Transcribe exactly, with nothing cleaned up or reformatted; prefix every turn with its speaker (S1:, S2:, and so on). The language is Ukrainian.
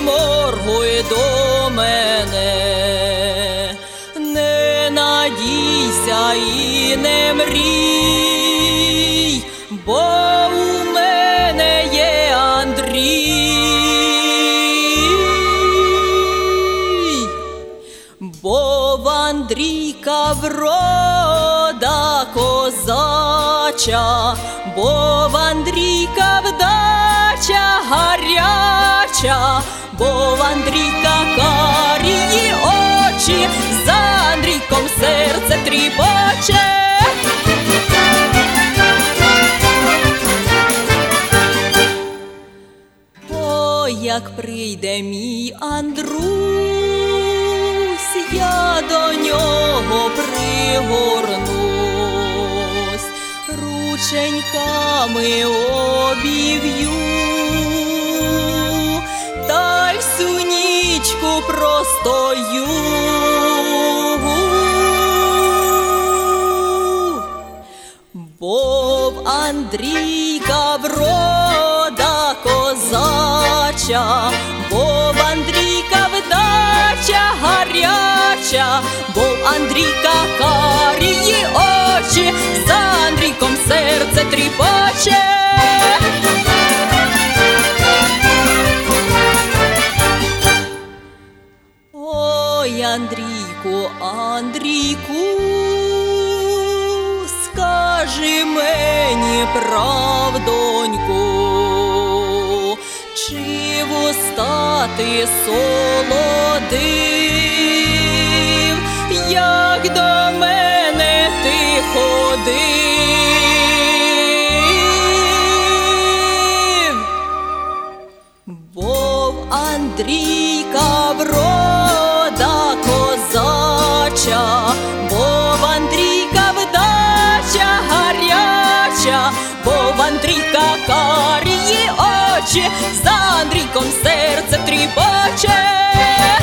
S1: моргуй до мене, не надійся і не мрій, бо у мене є Андрій, бо в Андрійка врода козача, бо в Андрійка вдача гаряча, бо в Андрійка карії очі, за Андрійком серце тріпоче. О, як прийде мій Андрусь, я до нього пригорнусь, рученьками обів'ю, та й всю нічку простою. Бо в Андрійка врода козача, бо в Андрійка вдача гаряча, бо в Андрійка карії очі, за Андрійком серце тріпоче. Ой, Андрійку, Андрійку, скажи мені правдоньку, чи вуста ти солодив, як до мене ти ходив, бо в Андрійка врода козача, бо в Андрійка вдача гаряча, бо в Андрійка карії очі, за Андрійком серце тріпоче.